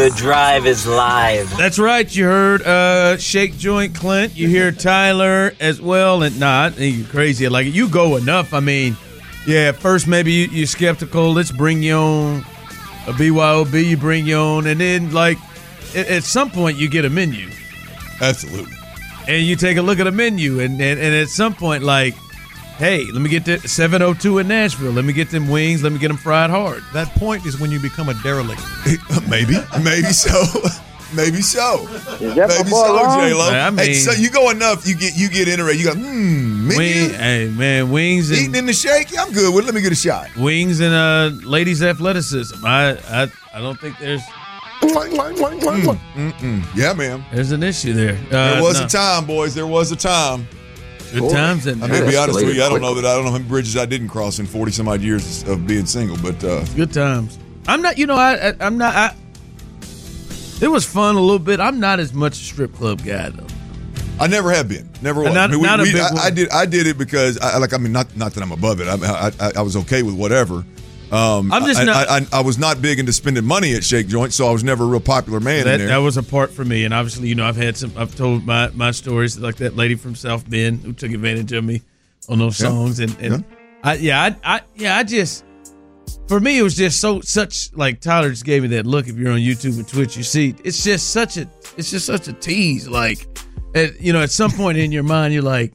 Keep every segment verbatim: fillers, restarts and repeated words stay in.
The Drive is live. That's right. You heard uh, Shake Joint Clint. You hear Tyler as well. And not nah, you're crazy. Like, you go enough. I mean, yeah, first maybe you, you're skeptical. Let's bring you on a B Y O B. You bring you on. And then, like, at, at some point, you get a menu. Absolutely. And you take a look at a menu. And, and, and at some point, like, hey, let me get the seven oh two in Nashville. Let me get them wings. Let me get them fried hard. That point is when you become a derelict. maybe, maybe so, maybe so, is that maybe so, J-Lo. I mean, hey, so you go enough, you get you get interested. You go, hmm, menu? Wing, hey man, wings and eating in the shake. I'm good with. Let me get a shot. Wings and uh, ladies' athleticism. I, I, I don't think there's. Mm, mm-mm. Yeah, man. There's an issue there. Uh, there was no. a time, boys. There was a time. Good times. And I mean, to be honest with you, I don't know that I don't know how many bridges I didn't cross in forty some odd years of being single, but uh, good times. I'm not, you know, I, I I'm not. I, it was fun a little bit. I'm not as much a strip club guy though. I never have been. Never was. Not, I, mean, we, not a we, big I, one. I did. I did it because, I, like, I mean, not not that I'm above it. I I, I, I was okay with whatever. Um, I'm just I, not. I, I, I was not big into spending money at Shake Joint, so I was never a real popular man that, in there. that was a part for me, and obviously, you know, I've had some. I've told my, my stories, like that lady from South Bend who took advantage of me on those songs, yeah. and, and yeah. I yeah I, I yeah I just for me it was just so such like Tyler just gave me that look. If you're on YouTube and Twitch, you see it's just such a it's just such a tease. Like, at, you know, at some point in your mind, you're like,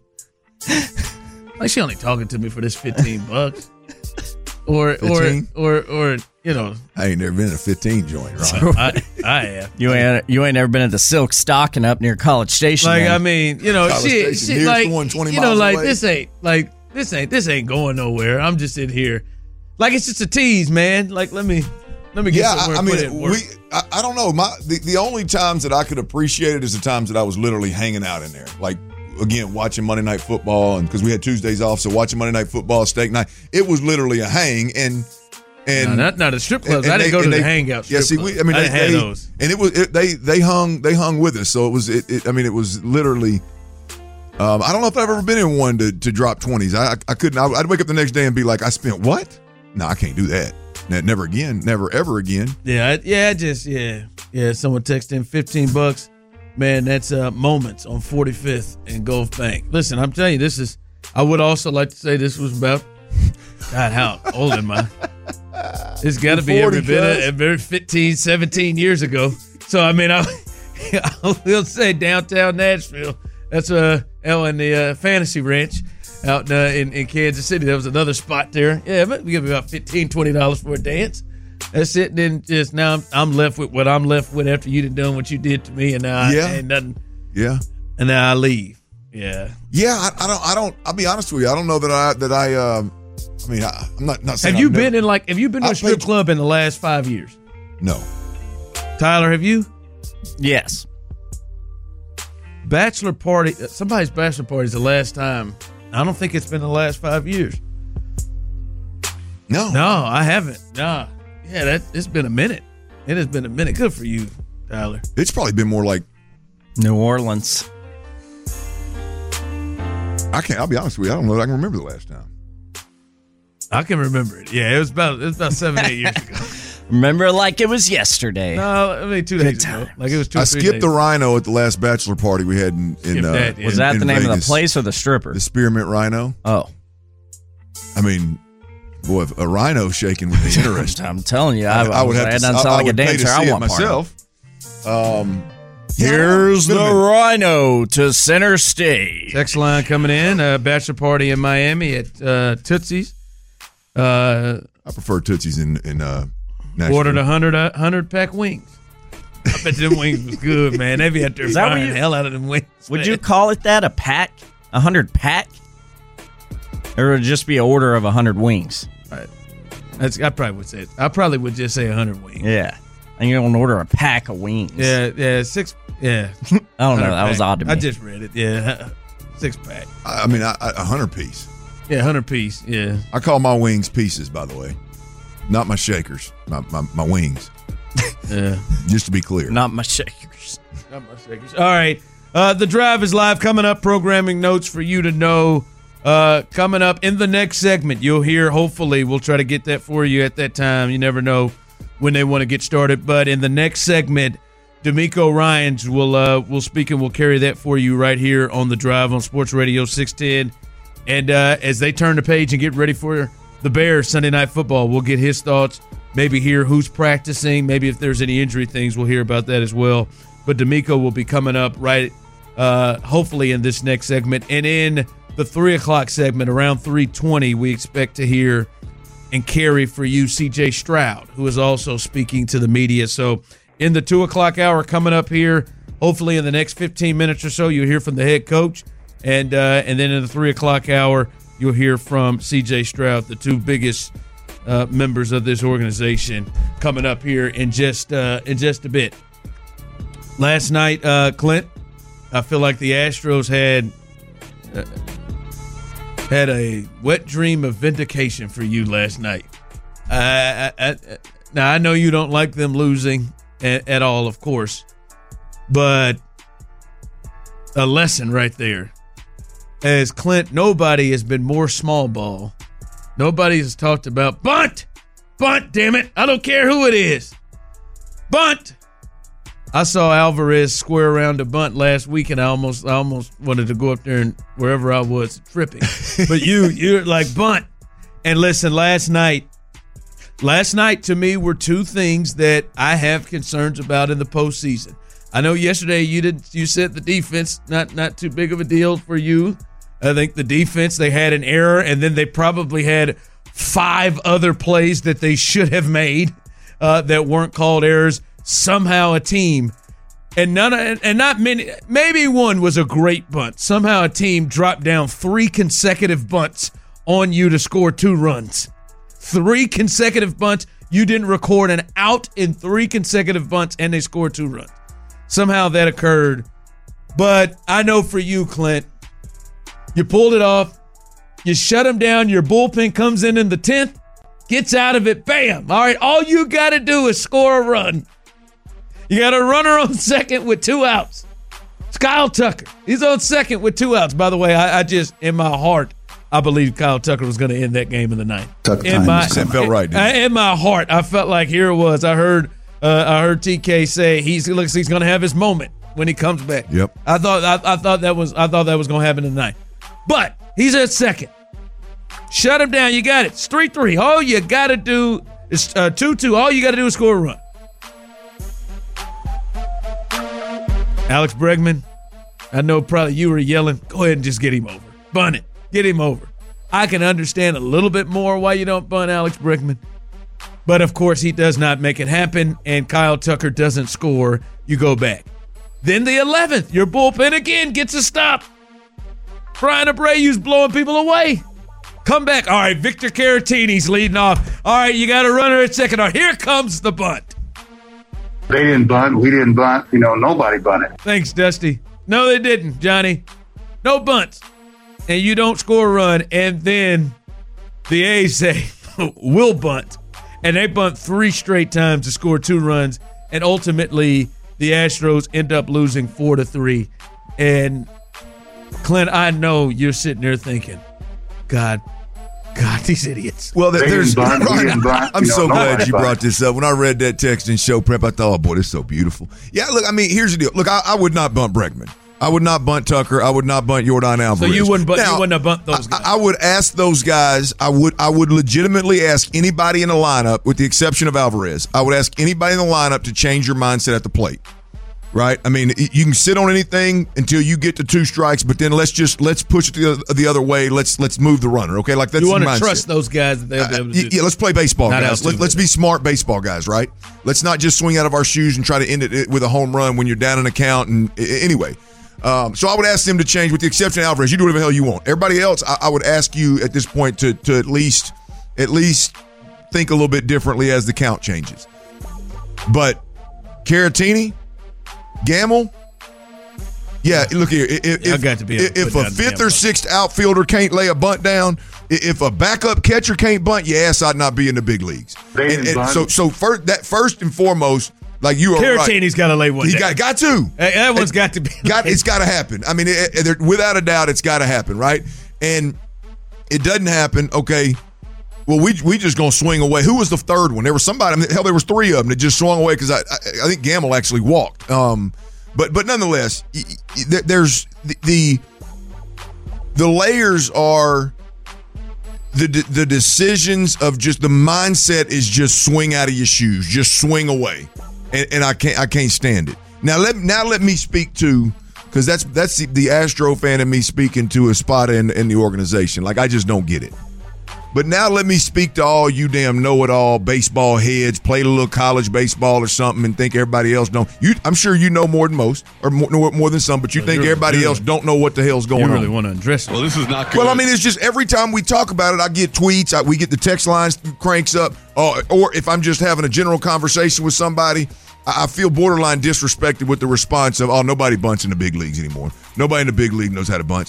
like she only talking to me for this fifteen bucks. Or, or, or, or, you know, I ain't never been in a fifteen joint, right? I, I have. You ain't, you ain't never been at the Silk Stocking up near College Station. Like, man. I mean, you know, College she, Station, she like, one, twenty you know, miles like away. this ain't, like this ain't, this ain't going nowhere. I'm just in here, like it's just a tease, man. Like, let me, let me get yeah, somewhere. I, I and put mean, it in work. we, I, I don't know. My the, the only times that I could appreciate it is the times that I was literally hanging out in there, like. Again, watching Monday Night Football, and because we had Tuesdays off, so watching Monday Night Football, steak night, it was literally a hang. And and no, not, not the strip clubs. And, and I didn't they, go to they, the hangout. Yeah, see, we, I mean, I they, had they, those, and it was it, they they hung they hung with us, so it was. It, it, I mean, it was literally. Um, I don't know if I've ever been in one to, to drop twenties. I I couldn't. I, I'd wake up the next day and be like, I spent what? No, I can't do that. Never again. Never ever again. Yeah, I, yeah, I just yeah, yeah. Someone texted in fifteen bucks. Man, that's uh, Moments on forty-fifth and Gulf Bank. Listen, I'm telling you, this is. I would also like to say this was about. God, how old am I? It's got to be every bit of every fifteen, seventeen years ago. So I mean, I, I will say downtown Nashville. That's uh, oh, in the uh, Fantasy Ranch out uh, in in Kansas City. There was another spot there. Yeah, but we give me about fifteen, twenty dollars for a dance. That's it. Then just now I'm, I'm left with what I'm left with after you done done what you did to me, and now yeah. I ain't nothing. Yeah. And now I leave. Yeah. Yeah. I, I don't. I don't. I'll be honest with you. I don't know that I that I. Uh, I mean, I, I'm not not saying. Have you I've been never, in like? Have you been to I a strip played, club in the last five years? No. Tyler, have you? Yes. Bachelor party. Somebody's bachelor party is the last time. I don't think it's been the last five years. No. No, I haven't. Nah. Yeah, that it's been a minute. It has been a minute. Good for you, Tyler. It's probably been more like New Orleans. I can't. I'll be honest with you. I don't know that I can remember the last time. I can remember it. Yeah, it was about it was about seven, eight years ago. Remember it like it was yesterday. No, I mean two Good days time. ago. Like it was two. I or three skipped days. the Rhino at the last bachelor party we had in. in uh, that, yeah. Was that in the name Vegas. of the place or the stripper? The Spearmint Rhino. Oh. I mean, boy, if a rhino shaking would be interesting. I'm telling you, I, I, I would have That to. doesn't I, sound I like a would pay to dancer. I see it want part of. myself. Um, Here's yeah, the Rhino to center stage. Text line coming in. A bachelor party in Miami at uh, Tootsie's. Uh, I prefer Tootsie's in in uh, Nashville. ordered a hundred uh, hundred pack wings. I bet them wings was good, man. They be out there Is that what frying you- the hell out of them wings. Would man. you call it that? A pack? A hundred pack? Or would it just be an order of a hundred wings? Right. That's, I probably would say it. I probably would just say a hundred wings. Yeah. And you don't order a pack of wings. Yeah, yeah, six. Yeah, I don't know. That pack. was odd to me. I just read it. Yeah, six pack. I mean, I, I, a hundred piece. Yeah, hundred piece. Yeah. I call my wings pieces, by the way, not my shakers. My my, my wings. Yeah. Just to be clear. Not my shakers. Not my shakers. All right. Uh, the Drive is live. Coming up, programming notes for you to know. Uh, coming up in the next segment, you'll hear, hopefully, we'll try to get that for you at that time. You never know when they want to get started. But in the next segment, D'Amico Ryans will uh, will speak and we'll carry that for you right here on The Drive on Sports Radio six ten. And uh, as they turn the page and get ready for the Bears Sunday Night Football, we'll get his thoughts, maybe hear who's practicing, maybe if there's any injury things, we'll hear about that as well. But D'Amico will be coming up right, uh, hopefully in this next segment. And in the three o'clock segment, around three twenty, we expect to hear and carry for you C J Stroud, who is also speaking to the media. So in the two o'clock hour coming up here, hopefully in the next fifteen minutes or so, you'll hear from the head coach. And uh, and then in the three o'clock hour, you'll hear from C J Stroud, the two biggest uh, members of this organization, coming up here in just uh, in just a bit. Last night, uh, Clint, I feel like the Astros had uh, had a wet dream of vindication for you last night. I, I, I, now, I know you don't like them losing at, at all, of course, but a lesson right there. As Clint, nobody has been more small ball. Nobody has talked about bunt, bunt, damn it. I don't care who it is. Bunt. I saw Alvarez square around a bunt last week, and I almost, I almost wanted to go up there and wherever I was tripping. But you, you're like bunt. And listen, last night, last night to me were two things that I have concerns about in the postseason. I know yesterday you did, you said the defense not not too big of a deal for you. I think the defense, they had an error, and then they probably had five other plays that they should have made uh, that weren't called errors. Somehow a team, and none, and not many, maybe one was a great bunt. Somehow a team dropped down three consecutive bunts on you to score two runs. Three consecutive bunts. You didn't record an out in three consecutive bunts, and they scored two runs. Somehow that occurred. But I know for you, Clint, you pulled it off. You shut them down. Your bullpen comes in in the tenth, gets out of it. Bam. All right, all you got to do is score a run. You got a runner on second with two outs. It's Kyle Tucker. He's on second with two outs. By the way, I, I just, in my heart, I believe Kyle Tucker was going to end that game in the ninth. Tucker in my, that felt right. Didn't it? In my heart, I felt like here it was. I heard uh, I heard T K say he's looks he's going to have his moment when he comes back. Yep. I thought I, I thought that was I thought that was going to happen tonight. But he's at second. Shut him down. You got it. It's three three. All you got to do is uh, two two. All you got to do is score a run. Alex Bregman, I know probably you were yelling, go ahead and just get him over. Bunt it. Get him over. I can understand a little bit more why you don't bunt Alex Bregman. But, of course, he does not make it happen, and Kyle Tucker doesn't score. You go back. Then the eleventh, your bullpen again gets a stop. Brian Abreu's blowing people away. Come back. All right, Victor Caratini's leading off. All right, you got a runner at second. All right, here comes the bunt. They didn't bunt. We didn't bunt. You know, nobody bunted. Thanks, Dusty. No, they didn't, Johnny. No bunts. And you don't score a run. And then the A's say, we'll bunt. And they bunt three straight times to score two runs. And ultimately, the Astros end up losing four to three. And, Clint, I know you're sitting there thinking, God, God, these idiots. Well, there, there's. Bunt, Ryan, bunt, I'm you know, so glad you bunt. brought this up. When I read that text in show prep, I thought, oh, boy, this is so beautiful. Yeah, look, I mean, here's the deal. Look, I, I would not bunt Bregman. I would not bunt Tucker. I would not bunt Yordan Alvarez. So you wouldn't, bunt, now, you wouldn't have bunt those guys? I, I would ask those guys. I would I would legitimately ask anybody in the lineup, with the exception of Alvarez, I would ask anybody in the lineup to change your mindset at the plate. Right? I mean, you can sit on anything until you get to two strikes, but then let's just let's push it the, the other way. Let's let's move the runner. Okay, like that's you want the to mindset. Trust those guys that they'll be able to Uh, do. yeah, let's play baseball, Not guys. Let, let's be smart baseball guys, right? Let's not just swing out of our shoes and try to end it with a home run when you're down an account. And anyway, um, so I would ask them to change, with the exception of Alvarez. You do whatever the hell you want. Everybody else, I, I would ask you at this point to to at least at least think a little bit differently as the count changes. But Caratini, Gamble. Yeah, look here. If, I got to be able to if put a down fifth the or sixth outfielder can't lay a bunt down, if a backup catcher can't bunt, your ass ought not be in the big leagues. They And, didn't and bunt. so, so first, that first and foremost, like you are right. Caratini's got to lay one He down. got got to. Hey, that one's got to be. Got, it's got to happen. I mean, it, it, without a doubt, it's got to happen, right? And it doesn't happen. Okay, well, we we just gonna swing away. Who was the third one? There was somebody. I mean, hell, there was three of them that just swung away because I, I I think Gamble actually walked. Um, but but nonetheless, there's the the, the layers are the the decisions of just the mindset is just swing out of your shoes, just swing away, and, and I can't I can't stand it. Now let now let me speak to. Because that's that's the, the Astro fan in me speaking to Espada in, in the organization. Like, I just don't get it. But now let me speak to all you damn know-it-all baseball heads, played a little college baseball or something and think everybody else don't. You, I'm sure you know more than most, or more, more than some, but you Oh, think everybody really, else don't know what the hell's going You really on. want to address it. Well, this is not good. Well, I mean, it's just every time we talk about it, I get tweets, I, we get the text lines cranks up, uh, or if I'm just having a general conversation with somebody, I feel borderline disrespected with the response of, oh, nobody bunts in the big leagues anymore. Nobody in the big league knows how to bunt.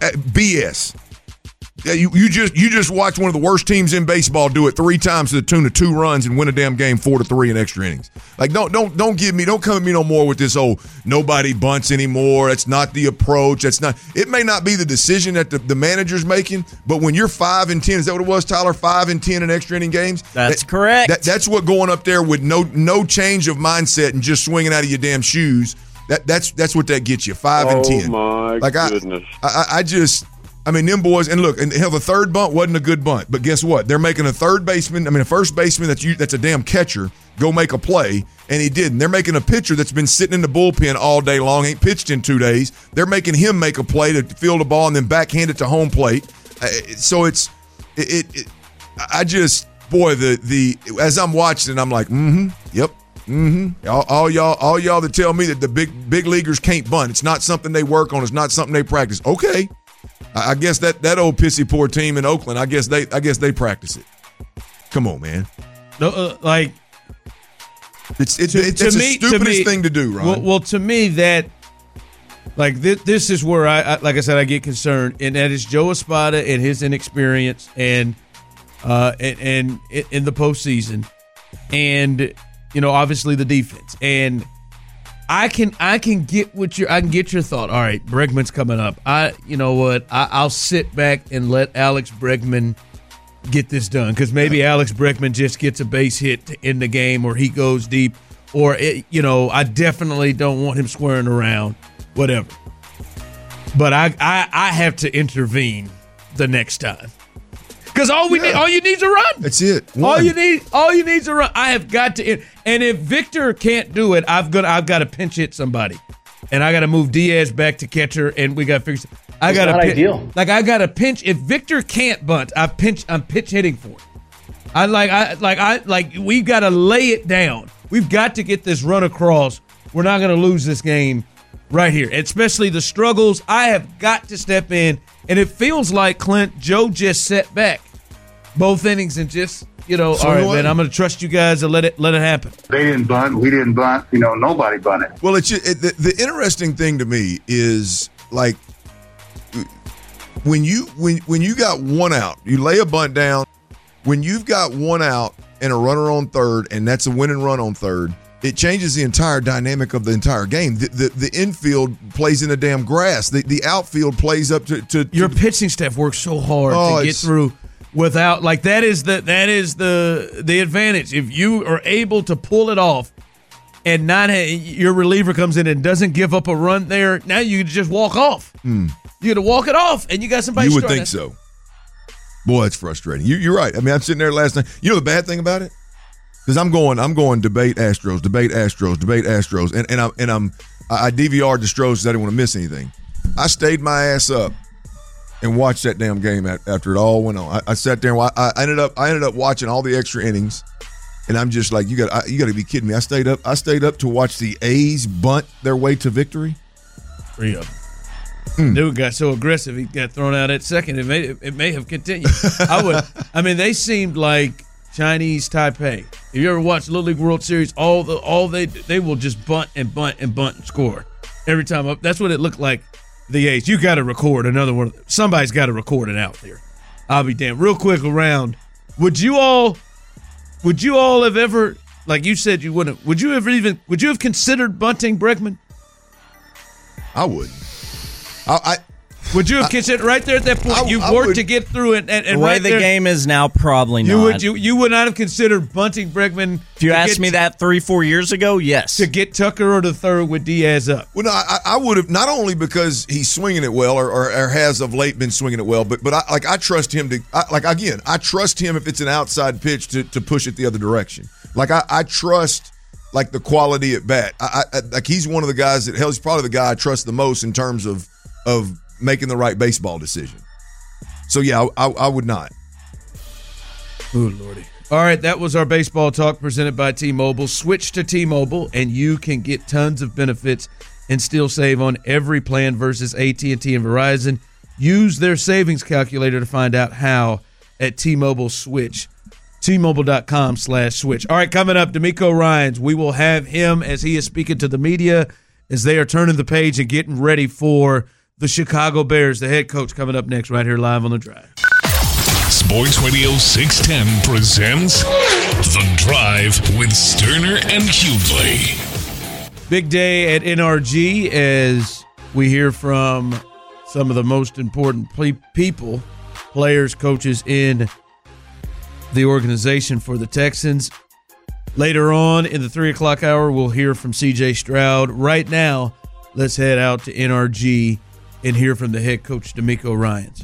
B S. Yeah, you, you just you just watch one of the worst teams in baseball do it three times to the tune of two runs and win a damn game four to three in extra innings. Like don't don't don't give me don't come at me no more with this oh nobody bunts anymore. That's not the approach. That's not. It may not be the decision that the, the manager's making, but when you're five and ten, is that what it was, Tyler? Five and ten in extra inning games. That's that, correct. That, that's what going up there with no no change of mindset and just swinging out of your damn shoes. That that's that's what that gets you. Five and ten. Oh my like goodness! I, I I just. I mean, them boys, and look, and hell, the third bunt wasn't a good bunt, but guess what? They're making a third baseman, I mean, a first baseman that's you, that's a damn catcher, go make a play, and he didn't. They're making a pitcher that's been sitting in the bullpen all day long, ain't pitched in two days. They're making him make a play to field the ball and then backhand it to home plate. Uh, so it's, it, it, it, I just, boy, the the as I'm watching it, I'm like, mm-hmm, yep. Mm-hmm. All, all y'all, all y'all that tell me that the big big leaguers can't bunt. It's not something they work on. It's not something they practice. Okay. I guess that, that old pissy poor team in Oakland. I guess they I guess they practice it. Come on, man. No, uh, like it's it's, to, it's, to it's me, the stupidest to me, thing to do, Ron. Well, well, to me that like this, this is where I, I like I said I get concerned, and that is Joe Espada and his inexperience and uh and, and in the postseason, and you know obviously the defense and. I can I can get what your I can get your thought. All right, Bregman's coming up. I you know what I, I'll sit back and let Alex Bregman get this done because maybe Alex Bregman just gets a base hit to end the game or he goes deep or it, you know I definitely don't want him squaring around whatever. But I I, I have to intervene the next time. Because all we yeah. need, all you need is a run. That's it. One. All you need, all you need is a run. I have got to, and if Victor can't do it, I've got, I've got to pinch hit somebody, and I got to move Diaz back to catcher, and we got to fix. I got to ideal. Like I got to pinch. If Victor can't bunt, I pinch. I'm pitch hitting for it. I like, I like, I like. We've got to lay it down. We've got to get this run across. We're not going to lose this game right here, especially the struggles. I have got to step in, and it feels like Clint Joe just set back. Both innings and just, you know, So all right, what? man, I'm going to trust you guys and let it let it happen. They didn't bunt. We didn't bunt. You know, nobody bunted. Well, it's just, it, the, the interesting thing to me is like when you when when you got one out, you lay a bunt down. When you've got one out and a runner on third, and that's a winning run on third, it changes the entire dynamic of the entire game. The the, the infield plays in the damn grass. The the outfield plays up to to, to Your pitching staff works so hard Oh, to get it's- through without like that is the that is the the advantage. If you are able to pull it off and not ha- your reliever comes in and doesn't give up a run there, now you can just walk off. Hmm. You got to walk it off, and you got somebody. You would starting. think so. Boy, it's frustrating. You, you're right. I mean, I'm sitting there last night. You know the bad thing about it? Because I'm going, I'm going debate Astros, debate Astros, debate Astros, and and I'm and I'm I, I D V R'd the Stros because I didn't want to miss anything. I stayed my ass up and watched that damn game after it all went on. I, I sat there and wa- I ended up I ended up watching all the extra innings, and I'm just like, you got I, you got to be kidding me. I stayed up I stayed up to watch the A's bunt their way to victory. Three of them. Dude got so aggressive he got thrown out at second. It may it may have continued. I would. I mean, they seemed like Chinese Taipei. If you ever watched Little League World Series, all the all they they will just bunt and bunt and bunt and score every time up. That's what it looked like. The A's. You got to record another one. Somebody's got to record it out there. I'll be damned. Real quick around. Would you all? Would you all have ever? Like you said, you wouldn't. Would you ever even? Would you have considered bunting Bregman? I would. I, I Would you have considered right there at that point? I- you I worked would- to get through it, and, and The way right the there, game is now, probably you not. would you you would not have considered bunting Bregman. if you to asked get- me that three, four years ago, yes. to get Tucker or the third with Diaz up. Well, no, I, I would have not only because he's swinging it well, or, or, or has of late been swinging it well, but but I, like I trust him to I, like again, I trust him if it's an outside pitch to, to push it the other direction. Like I, I trust like the quality at bat. I, I like he's one of the guys that hell, he's probably the guy I trust the most in terms of of making the right baseball decision. So yeah, I, I, I would not. Oh lordy! All right, that was our baseball talk presented by T-Mobile. Switch to T-Mobile, and you can get tons of benefits and still save on every plan versus A T and T and Verizon. Use their savings calculator to find out how at T-Mobile Switch. T-Mobile.com slash switch. All right, coming up, D'Amico Ryans. We will have him as he is speaking to the media as they are turning the page and getting ready for the Chicago Bears. The head coach coming up next right here live on The Drive. Sports Radio six ten presents The Drive with Sterner and Hughley. Big day at N R G as we hear from some of the most important ple- people, players, coaches in the organization for the Texans. Later on in the three o'clock hour, we'll hear from C J Stroud. Right now, let's head out to N R G and hear from the head coach, D'Amico Ryans.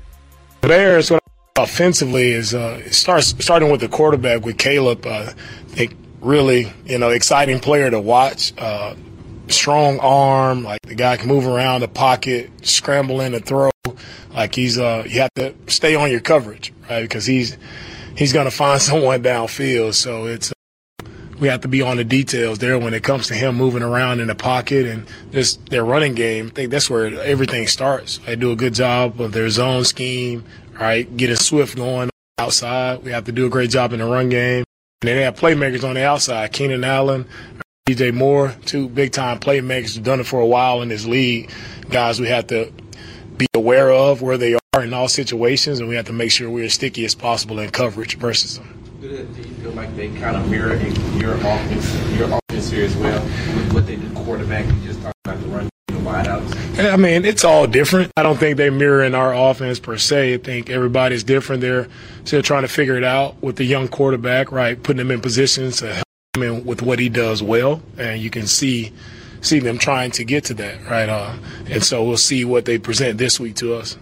The Bears, what offensively is uh, it starts starting with the quarterback with Caleb. Uh, I think really, you know, exciting player to watch. Uh, strong arm, like the guy can move around the pocket, scramble in and throw. Like he's, uh, you have to stay on your coverage, right? Because he's he's going to find someone downfield. So it's uh, we have to be on the details there when it comes to him moving around in the pocket and just their running game. I think that's where everything starts. They do a good job of their zone scheme, right? Getting Swift going outside. We have to do a great job in the run game. And then they have playmakers on the outside. Keenan Allen, D J Moore, two big-time playmakers who've done it for a while in this league. Guys we have to be aware of where they are in all situations, and we have to make sure we're as sticky as possible in coverage versus them. Do you feel like they kind of mirror your offense, your offense here as well, with what they do quarterback? You just talked about the run, the wideouts. I mean, it's all different. I don't think they mirror in our offense per se. I think everybody's different. They're still trying to figure it out with the young quarterback, right? Putting him in positions to help him in with what he does well, and you can see see them trying to get to that, right? Uh, and so we'll see what they present this week to us.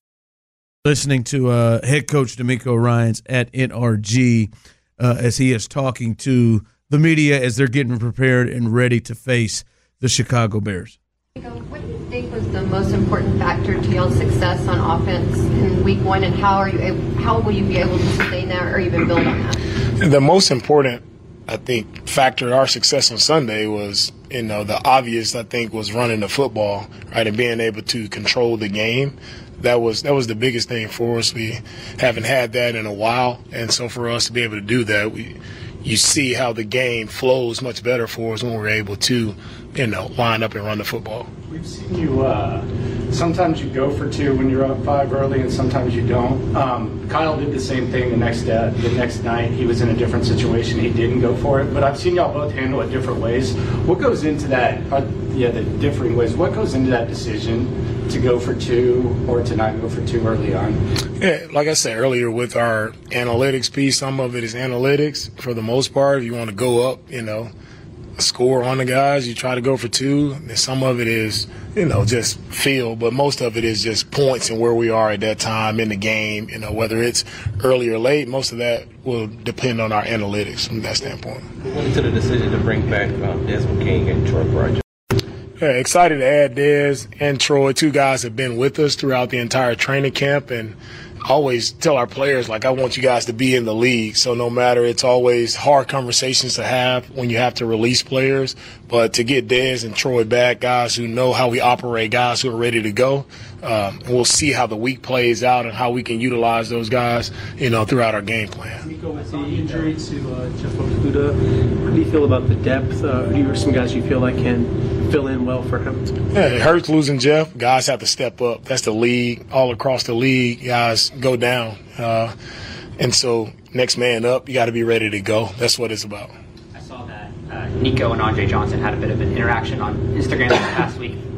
Listening to uh, head coach D'Amico Ryans at N R G uh, as he is talking to the media as they're getting prepared and ready to face the Chicago Bears. What do you think was the most important factor to y'all's success on offense in week one, and how are you able, how will you be able to sustain that or even build on that? The most important, I think, factor to our success on Sunday was, you know, the obvious, I think, was running the football, right, and being able to control the game. That was that was the biggest thing for us. We haven't had that in a while, and so for us to be able to do that, we you see how the game flows much better for us when we're able to, you know, line up and run the football. We've seen you, uh, sometimes you go for two when you're up five early and sometimes you don't. Um, Kyle did the same thing the next uh, the next night. He was in a different situation. He didn't go for it. But I've seen y'all both handle it different ways. What goes into that, uh, yeah, the differing ways, what goes into that decision to go for two or to not go for two early on? Yeah, like I said earlier with our analytics piece, some of it is analytics for the most part. If you want to go up, you know, score on the guys, you try to go for two. And some of it is, you know, just feel, but most of it is just points and where we are at that time in the game. You know, whether it's early or late, most of that will depend on our analytics from that standpoint. What went into the decision to bring back um, Desmond King and Troy Pryor? Yeah, excited to add Dez and Troy. Two guys have been with us throughout the entire training camp, and I always tell our players, like, I want you guys to be in the league. So no matter, it's always hard conversations to have when you have to release players. But to get Dez and Troy back, guys who know how we operate, guys who are ready to go, um, and we'll see how the week plays out and how we can utilize those guys, you know, throughout our game plan. Nico, with the injury to uh, Jeff Okudah, how do you feel about the depth? Uh, who are some guys you feel like can fill in well for him? Yeah, it hurts losing Jeff. Guys have to step up. That's the league. All across the league, guys go down. Uh, and so next man up, you got to be ready to go. That's what it's about. I saw that uh, Nico and Andre Johnson had a bit of an interaction on Instagram this past week.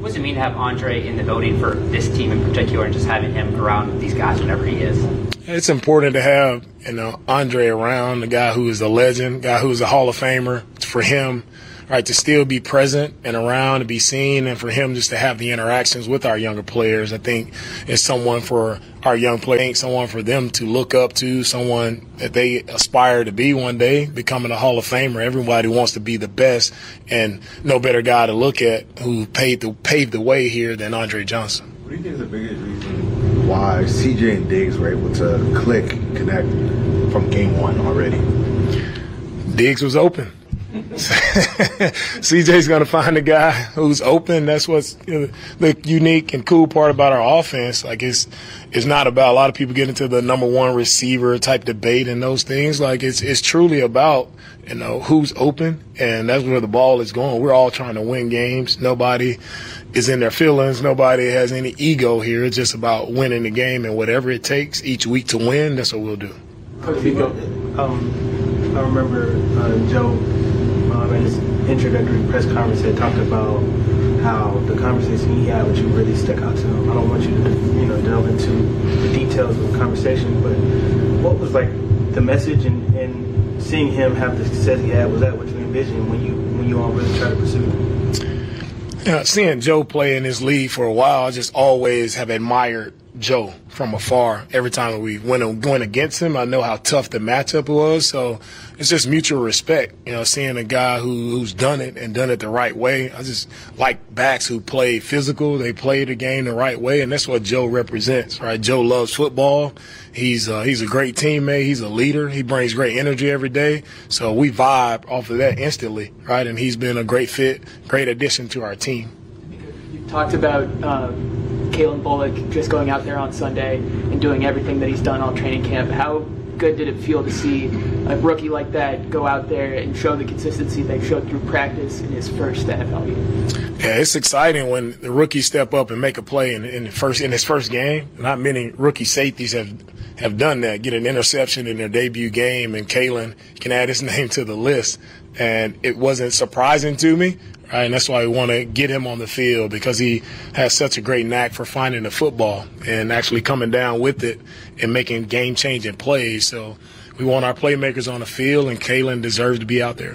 What does it mean to have Andre in the building for this team in particular, and just having him around these guys whenever he is? It's important to have, you know, Andre around, the guy who is a legend, guy who is a Hall of Famer. For him, right, to still be present and around, to be seen, and for him just to have the interactions with our younger players, I think is someone for our young players, someone for them to look up to, someone that they aspire to be one day, becoming a Hall of Famer. Everybody wants to be the best, and no better guy to look at who paved the, paved the way here than Andre Johnson. What do you think is the biggest reason why C J and Diggs were able to click and connect from game one already? Diggs was open. C J's going to find a guy who's open. That's what's, you know, the unique and cool part about our offense. Like, it's it's not about, a lot of people get into the number one receiver type debate and those things. Like, it's it's truly about, you know, who's open, and that's where the ball is going. We're all trying to win games. Nobody is in their feelings. Nobody has any ego here. It's just about winning the game, and whatever it takes each week to win, that's what we'll do. Coach Vico, um, I remember uh, Joe um, in his introductory press conference had talked about how the conversation he had with you really stuck out to him. I don't want you to, you know, delve into the details of the conversation, but what was like the message and, and seeing him have the success he had? Was that what you envisioned when you when you all really tried to pursue it? You know, seeing Joe play in this league for a while, I just always have admired Joe from afar. Every time we went going against him, I know how tough the matchup was. So it's just mutual respect. You know, seeing a guy who, who's done it and done it the right way. I just like backs who play physical. They play the game the right way, and that's what Joe represents, right? Joe loves football. He's uh, he's a great teammate. He's a leader. He brings great energy every day. So we vibe off of that instantly, right? And he's been a great fit, great addition to our team. You talked about uh, Kalen Bullock just going out there on Sunday and doing everything that he's done all training camp. How good did it feel to see a rookie like that go out there and show the consistency they showed through practice in his first N F L year? Yeah, it's exciting when the rookies step up and make a play in, in the first in his first game. Not many rookie safeties have have done that, get an interception in their debut game, and Kalen can add his name to the list. And it wasn't surprising to me, right? And that's why we want to get him on the field, because he has such a great knack for finding the football and actually coming down with it and making game-changing plays. So we want our playmakers on the field, and Kalen deserves to be out there.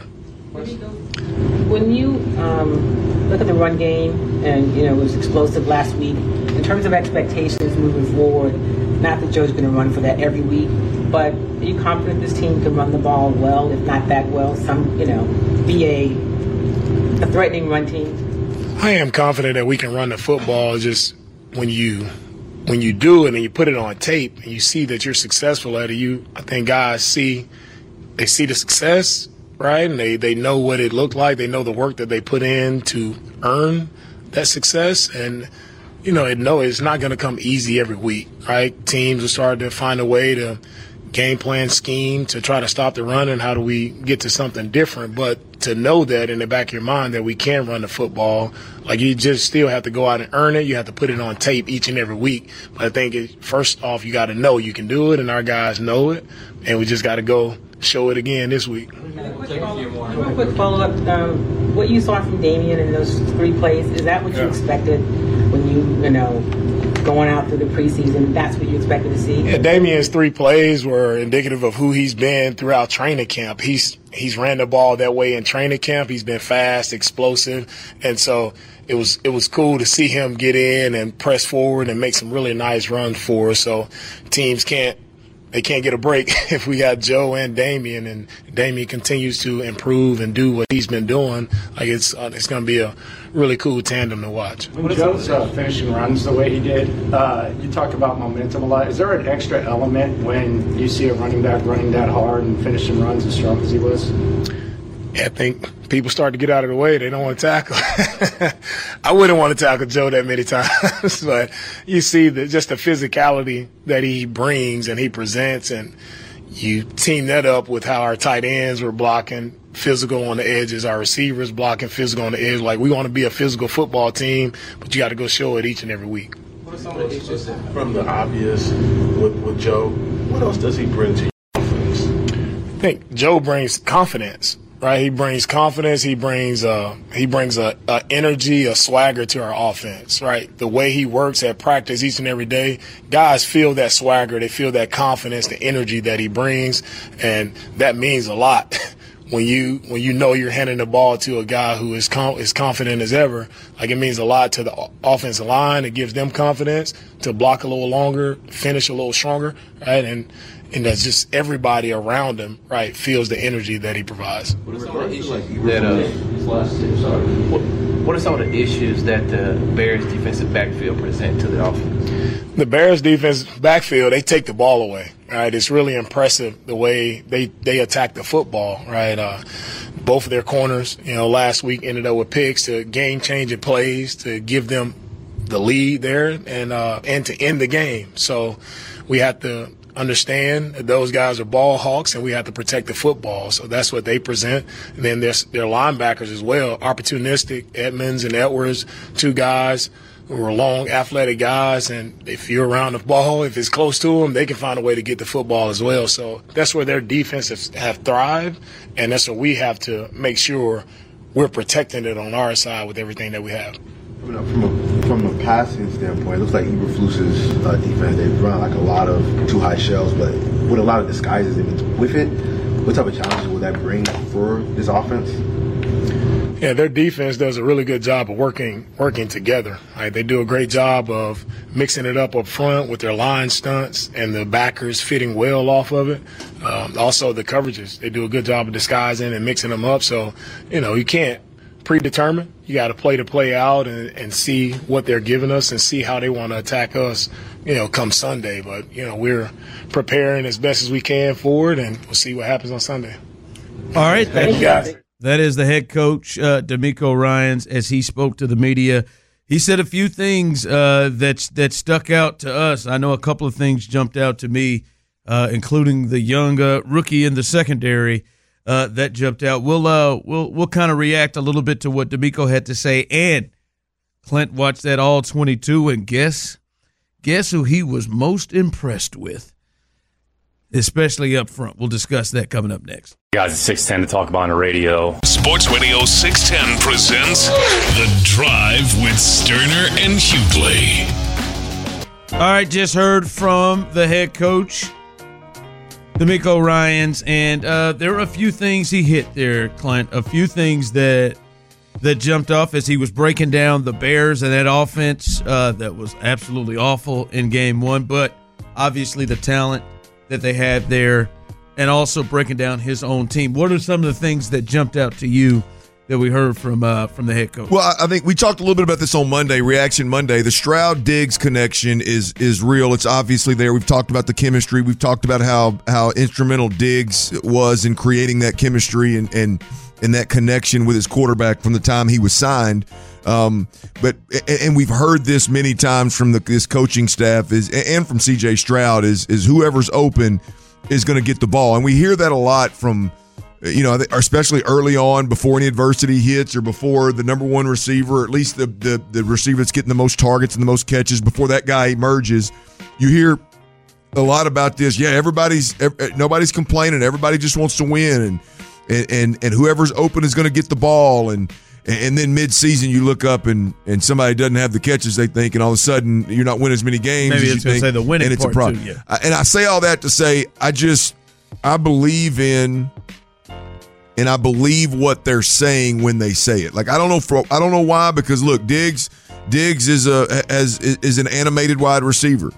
When you um, look at the run game, and you know it was explosive last week, in terms of expectations moving forward, not that Joe's going to run for that every week, but are you confident this team can run the ball well, if not that well, some, you know, be a, a threatening run team? I am confident that we can run the football. Just when you when you do it and you put it on tape and you see that you're successful at it, you I think guys see they see the success, right? And they, they know what it looked like. They know the work that they put in to earn that success. And you know, it, no, it's not going to come easy every week, right? Teams will start to find a way to game plan scheme to try to stop the run, and how do we get to something different. But to know that in the back of your mind that we can run the football, like you just still have to go out and earn it. You have to put it on tape each and every week. But I think it, first off, you got to know you can do it, and our guys know it, and we just got to go show it again this week. Real quick follow-up. Um, what you saw from Damian in those three plays, is that what yeah. you expected when you, you know, going out through the preseason? That's what you expected to see? Yeah, Damian's three plays were indicative of who he's been throughout training camp. He's he's ran the ball that way in training camp. He's been fast, explosive, and so it was it was cool to see him get in and press forward and make some really nice runs for us. So teams can't They can't get a break if we got Joe and Damian, and Damian continues to improve and do what he's been doing. Like it's uh, it's going to be a really cool tandem to watch. When Joe's uh, finishing runs the way he did, uh, you talk about momentum a lot. Is there an extra element when you see a running back running that hard and finishing runs as strong as he was? Yeah, I think people start to get out of the way. They don't want to tackle. I wouldn't want to tackle Joe that many times, but you see the, just the physicality that he brings and he presents, and you team that up with how our tight ends were blocking physical on the edges, our receivers blocking physical on the edge. Like, we want to be a physical football team, but you got to go show it each and every week. What are some of the issues from the obvious with, with Joe? What else does he bring to your offense? I think Joe brings confidence. right? He brings confidence. He brings uh, he brings a, a energy, a swagger to our offense, right? The way he works at practice each and every day, guys feel that swagger. They feel that confidence, the energy that he brings, and that means a lot. When you when you know you're handing the ball to a guy who is com- as confident as ever, like it means a lot to the offensive line. It gives them confidence to block a little longer, finish a little stronger, right? And and that's just everybody around him, right, feels the energy that he provides. What are some of the issues that uh, what, what are some of the issues that the Bears defensive backfield present to the offense? The Bears defense backfield, they take the ball away, right? It's really impressive the way they, they attack the football, right? Uh, both of their corners, you know, last week ended up with picks to game-changing plays to give them the lead there and uh, and to end the game. So we have to understand that those guys are ball hawks and we have to protect the football. So that's what they present. And then there's their linebackers as well, opportunistic, Edmonds and Edwards, two guys who are long, athletic guys, and if you're around the ball, if it's close to them, they can find a way to get the football as well. So that's where their defenses have thrived, and that's what we have to make sure we're protecting it on our side with everything that we have. From a, from a passing standpoint, it looks like Eberflus's uh, defense, they've run like a lot of too high shells, but with a lot of disguises in with it, what type of challenges will that bring for this offense? Yeah, their defense does a really good job of working working together. Right? They do a great job of mixing it up up front with their line stunts and the backers fitting well off of it. Um, also, the coverages. They do a good job of disguising and mixing them up. So, you know, you can't predetermine. You got to play to play out and, and see what they're giving us and see how they want to attack us, you know, come Sunday. But, you know, we're preparing as best as we can for it, and we'll see what happens on Sunday. All right. Thank you, guys. That is the head coach, uh, DeMeco Ryans, as he spoke to the media. He said a few things uh, that that stuck out to us. I know a couple of things jumped out to me, uh, including the young uh, rookie in the secondary uh, that jumped out. We'll uh, we'll we'll kind of react a little bit to what DeMeco had to say. And Clint watched that all twenty-two, and guess guess who he was most impressed with, especially up front. We'll discuss that coming up next. Guys, it's six ten to talk about on the radio. Sports Radio six ten presents The Drive with Sterner and Hughley. All right, just heard from the head coach, DeMeco Ryans, and uh, there were a few things he hit there, Clint, a few things that that jumped off as he was breaking down the Bears and that offense uh, that was absolutely awful in game one, but obviously the talent that they had there, and also breaking down his own team. What are some of the things that jumped out to you that we heard from uh, from the head coach? Well, I think we talked a little bit about this on Monday, Reaction Monday. The Stroud-Diggs connection is is real. It's obviously there. We've talked about the chemistry. We've talked about how how instrumental Diggs was in creating that chemistry and and, and that connection with his quarterback from the time he was signed. Um, but and we've heard this many times from the, this coaching staff is and from C J Stroud is is whoever's open is going to get the ball, and we hear that a lot from, you know, especially early on before any adversity hits or before the number one receiver, or at least the the the receiver that's getting the most targets and the most catches, before that guy emerges. You hear a lot about this. Yeah, everybody's nobody's complaining. Everybody just wants to win, and and and, and whoever's open is going to get the ball, and. And then mid-season, you look up and, and somebody doesn't have the catches they think, and all of a sudden you're not winning as many games Maybe as it's you think. Say the winning and it's part a problem. too, yeah. I, and I say all that to say I just I believe in and I believe what they're saying when they say it. Like I don't know for, I don't know why, because look, Diggs Diggs is a as is an animated wide receiver.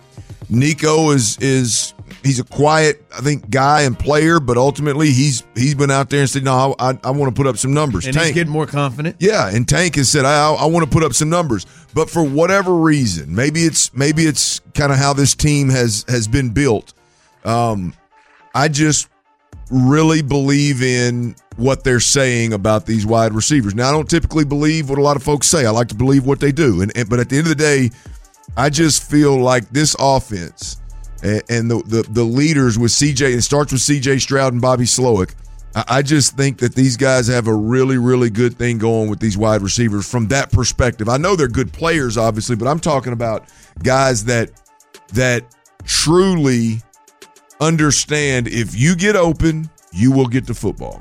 Nico is is he's a quiet, I think, guy and player, but ultimately he's he's been out there and said, no, I, I want to put up some numbers. And Tank, he's getting more confident. Yeah, and Tank has said, I I want to put up some numbers. But for whatever reason, maybe it's maybe it's kind of how this team has has been built. Um, I just really believe in what they're saying about these wide receivers. Now, I don't typically believe what a lot of folks say. I like to believe what they do. And, and but at the end of the day, I just feel like this offense and, and the, the the leaders with C J, it starts with C J Stroud and Bobby Slowick. I, I just think that these guys have a really, really good thing going with these wide receivers from that perspective. I know they're good players, obviously, but I'm talking about guys that that truly understand if you get open, you will get the football.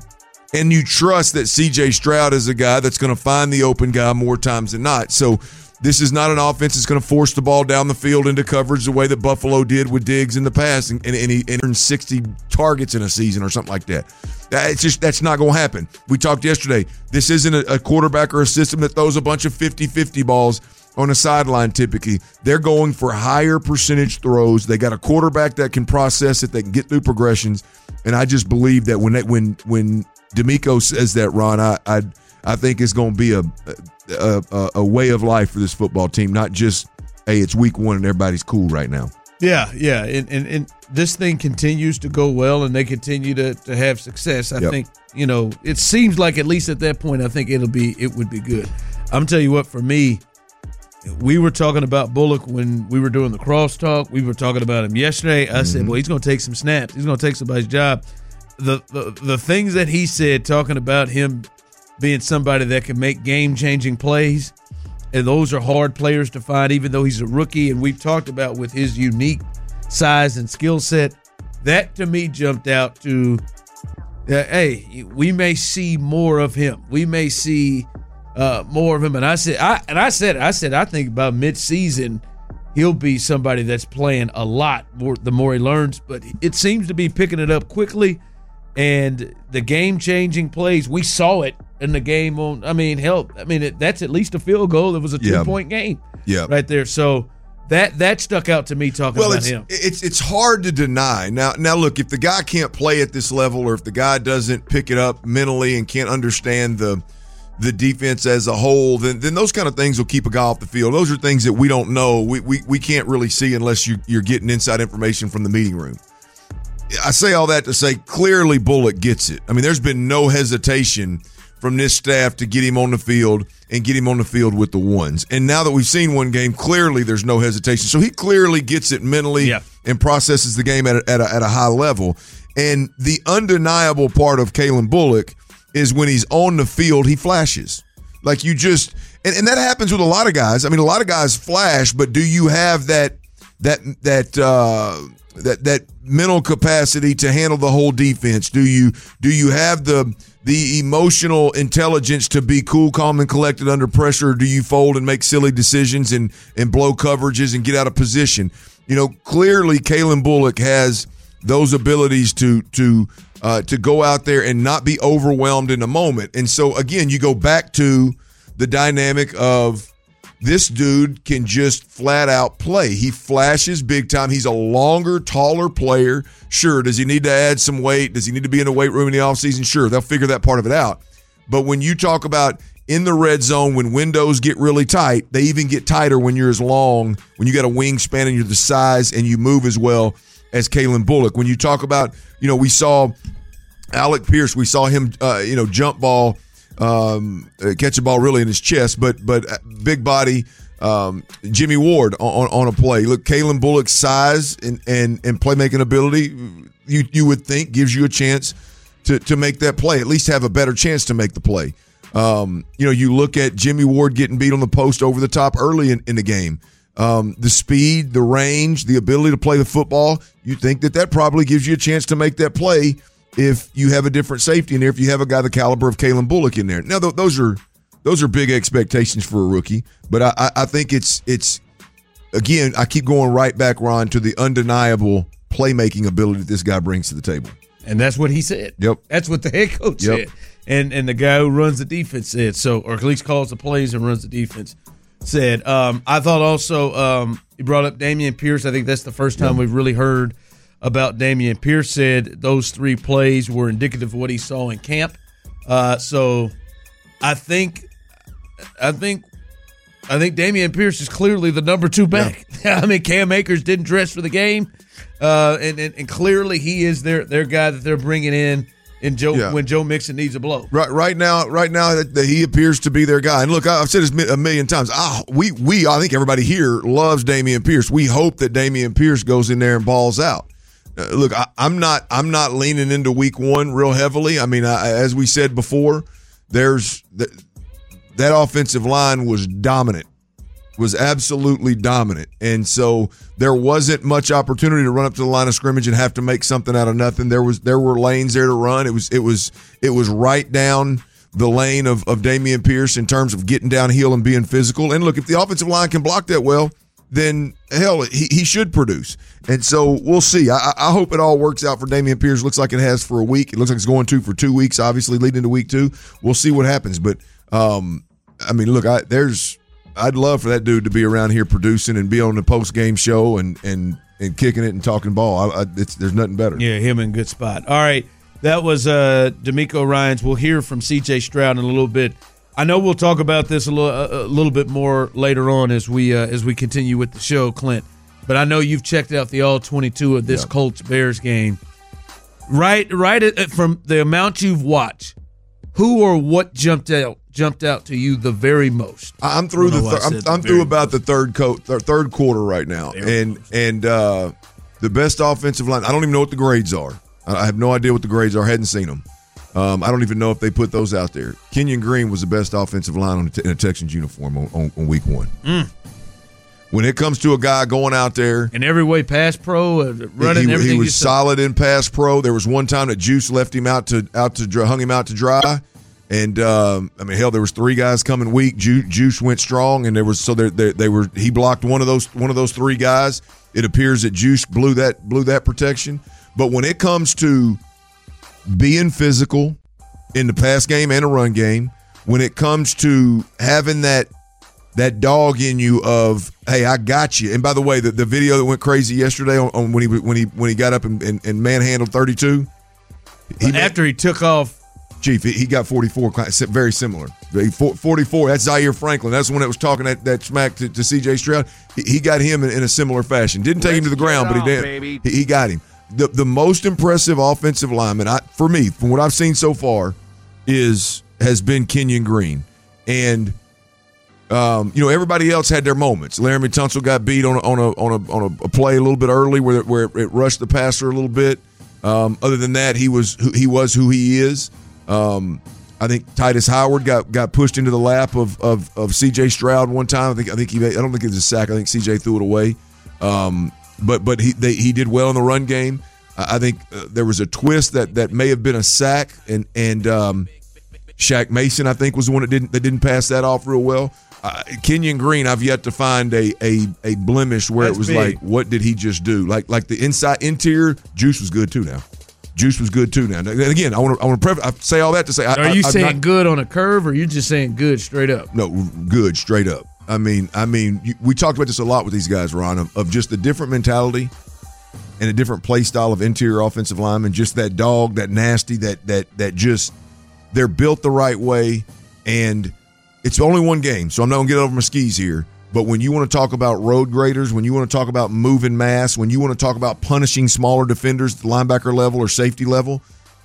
And you trust that C J Stroud is a guy that's going to find the open guy more times than not. So this is not an offense that's going to force the ball down the field into coverage the way that Buffalo did with Diggs in the past, and, and, and he earned sixty targets in a season or something like that. It's just that's not going to happen. We talked yesterday. This isn't a, a quarterback or a system that throws a bunch of fifty-fifty balls on a sideline typically. They're going for higher percentage throws. They got a quarterback that can process it, that can get through progressions, and I just believe that when that, when when D'Amico says that, Ron, I I, I think it's going to be a, a, a, a way of life for this football team, not just, hey, it's week one and everybody's cool right now. Yeah, yeah, and, and, and this thing continues to go well, and they continue to, to have success. I Yep. think, you know, it seems like at least at that point, I think it'll be it would be good. I'm tell you what, for me, we were talking about Bullock when we were doing the crosstalk. We were talking about him yesterday. I mm-hmm. said, well, he's going to take some snaps. He's going to take somebody's job. The, the the things that he said, talking about him being somebody that can make game-changing plays, and those are hard players to find, even though he's a rookie. And we've talked about with his unique size and skill set, that to me jumped out to, uh, hey, we may see more of him. We may see uh, more of him. And I said, I and I said, I said, I think about mid-season, he'll be somebody that's playing a lot more the more he learns. But it seems to be picking it up quickly. And the game-changing plays, we saw it in the game on, I mean, hell, I mean, it, that's at least a field goal. It was a two-point yeah. game yeah. right there. So that that stuck out to me talking well, about it's, him. It's it's hard to deny. Now, now, look, if the guy can't play at this level, or if the guy doesn't pick it up mentally and can't understand the the defense as a whole, then then those kind of things will keep a guy off the field. Those are things that we don't know. We we, we can't really see unless you, you're getting inside information from the meeting room. I say all that to say clearly Bullock gets it. I mean, there's been no hesitation from this staff to get him on the field and get him on the field with the ones. And now that we've seen one game, clearly there's no hesitation. So he clearly gets it mentally yeah. and processes the game at a, at, a, at a high level. And the undeniable part of Kalen Bullock is when he's on the field, he flashes. Like you just and, – and that happens with a lot of guys. I mean, a lot of guys flash, but do you have that that that uh, – that that mental capacity to handle the whole defense? Do you do you have the the emotional intelligence to be cool, calm, and collected under pressure, or do you fold and make silly decisions and and blow coverages and get out of position? You know, clearly Kalen Bullock has those abilities to to uh, to go out there and not be overwhelmed in a moment. And so again, you go back to the dynamic of this dude can just flat out play. He flashes big time. He's a longer, taller player. Sure, does he need to add some weight? Does he need to be in the weight room in the offseason? Sure, they'll figure that part of it out. But when you talk about in the red zone, when windows get really tight, they even get tighter when you're as long, when you got a wingspan and you're the size and you move as well as Kalen Bullock. When you talk about, you know, we saw Alec Pierce, we saw him, uh, you know, jump ball, Um, catch a ball really in his chest, but but big body um, Jimmy Ward on, on a play. Look, Kalen Bullock's size and, and, and playmaking ability, you you would think gives you a chance to to make that play, at least have a better chance to make the play. Um, you know, you look at Jimmy Ward getting beat on the post over the top early in, in the game. Um, the speed, the range, the ability to play the football, you think that that probably gives you a chance to make that play if you have a different safety in there, if you have a guy the caliber of Kalen Bullock in there. Now, th- those are those are big expectations for a rookie, but I, I, I think it's it's again, I keep going right back, Ron, to the undeniable playmaking ability that this guy brings to the table. And that's what he said. Yep. That's what the head coach Yep. said. And and the guy who runs the defense said so, or at least calls the plays and runs the defense said. Um, I thought also um, he brought up Dameon Pierce. I think that's the first time yep. we've really heard about Dameon Pierce. Said those three plays were indicative of what he saw in camp. Uh, so I think, I think, I think Dameon Pierce is clearly the number two back. Yeah. I mean, Cam Akers didn't dress for the game, uh, and, and and clearly he is their their guy that they're bringing in. In Joe, yeah. when Joe Mixon needs a blow, right? Right now, right now, that, that he appears to be their guy. And look, I've said this a million times. Oh, we, we, I think everybody here loves Dameon Pierce. We hope that Dameon Pierce goes in there and balls out. Uh, look, I, I'm not, I'm not leaning into Week One real heavily. I mean, I, as we said before, there's the, that offensive line was dominant was absolutely dominant. And so there wasn't much opportunity to run up to the line of scrimmage and have to make something out of nothing. There was there were lanes there to run. It was it was it was right down the lane of, of Dameon Pierce in terms of getting downhill and being physical. And look, if the offensive line can block that well, then hell, he, he should produce. And so we'll see. I, I hope it all works out for Dameon Pierce. Looks like it has for a week. It looks like it's going to for two weeks, obviously leading into week two. We'll see what happens. But um, I mean, look, I, there's I'd love for that dude to be around here producing and be on the post game show and and and kicking it and talking ball. I, I, it's, there's nothing better. Yeah, him in good spot. All right, that was uh, D'Amico Ryans. We'll hear from C J Stroud in a little bit. I know we'll talk about this a little a, a little bit more later on as we uh, as we continue with the show, Clint. But I know you've checked out the all twenty-two of this yeah. Colts Bears game. Right, right at, from the amount you've watched, who or what jumped out jumped out to you the very most? I'm through the thir- I'm, I'm the through about most. the third co- th- third quarter right now, very and most. and uh, the best offensive line. I don't even know what the grades are. I have no idea what the grades are. I hadn't seen them. Um, I don't even know if they put those out there. Kenyon Green was the best offensive line on a, in a Texans uniform on, on, on week one. Mm. When it comes to a guy going out there in every way, pass pro, uh, running, he, everything. He was solid in pass pro. There was one time that Juice left him out to out to hung him out to dry, and um, I mean, hell, there was three guys coming weak. Ju- Juice went strong, and there was so they they were he blocked one of those one of those three guys. It appears that Juice blew that blew that protection. But when it comes to being physical in the pass game and the run game, when it comes to having that that dog in you of, hey, I got you. And by the way, the, the video that went crazy yesterday on, on when he when he when he got up and, and, and manhandled thirty-two, he after he took off, Chief, he, he got forty-four, very similar. forty-four, that's Zaire Franklin. That's the one that was talking that, that smack to, to C J Stroud. He, he got him in, in a similar fashion. Didn't take Let's him to the ground, but he did. He, he got him. The the most impressive offensive lineman, I, for me, from what I've seen so far, is has been Kenyon Green. And um, you know, everybody else had their moments. Laramie Tunsil got beat on a, on a on a on a play a little bit early where where it rushed the passer a little bit. Um, other than that, he was who he was who he is. Um, I think Titus Howard got, got pushed into the lap of, of of C J Stroud one time. I think I think he made, I don't think it was a sack. I think C J threw it away. Um, but but he they, he did well in the run game. I think uh, there was a twist that, that may have been a sack, and and um, Shaq Mason I think was the one that didn't that didn't pass that off real well. Uh, Kenyon Green, I've yet to find a a, a blemish where That's it was big. Like, what did he just do? Like like the inside interior, Juice was good too now. Juice was good too now. And again, I want to I want to pref- I say all that to say. Are I, you I, saying not, good on a curve, or are you just saying good straight up? No, good straight up. I mean, I mean, you, we talked about this a lot with these guys, Ron, of, of just the different mentality and a different play style of interior offensive linemen. Just that dog, that nasty, that that that just they're built the right way, and it's only one game, so I'm not gonna get over my skis here. But when you want to talk about road graders, when you want to talk about moving mass, when you want to talk about punishing smaller defenders at the linebacker level or safety level,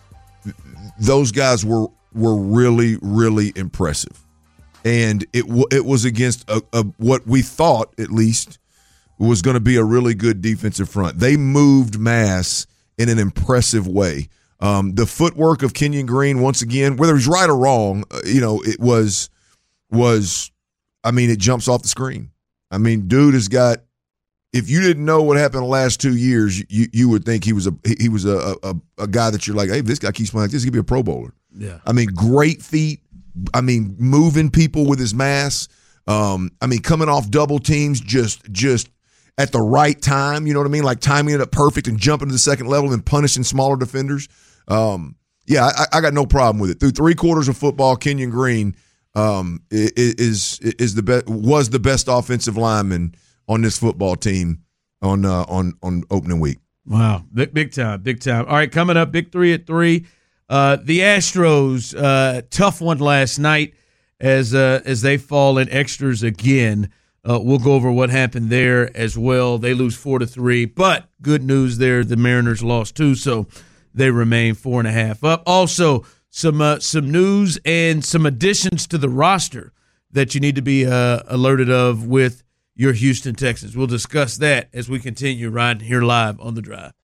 those guys were were really, really impressive. And it w- it was against a, a, what we thought, at least, was going to be a really good defensive front. They moved mass in an impressive way. Um, the footwork of Kenyon Green, once again, whether he's right or wrong, uh, you know, it was was. I mean, it jumps off the screen. I mean, dude has got. If you didn't know what happened the last two years, you you would think he was a he was a a, a guy that you're like, hey, if this guy keeps playing like this, he could be a Pro Bowler. Yeah. I mean, great feet. I mean, moving people with his mass. Um, I mean, coming off double teams, just just at the right time. You know what I mean? Like timing it up perfect and jumping to the second level and punishing smaller defenders. Um, yeah, I, I got no problem with it. Through three quarters of football, Kenyon Green. Um, is is the best was the best offensive lineman on this football team on uh, on on opening week. Wow, big, big time, big time. All right, coming up, big three at three. Uh, the Astros, uh, tough one last night as uh, as they fall in extras again. Uh, we'll go over what happened there as well. They lose four to three, but good news there: the Mariners lost two, so they remain four and a half up. Also, Some uh, some news and some additions to the roster that you need to be uh, alerted of with your Houston Texans. We'll discuss that as we continue right here live on The Drive.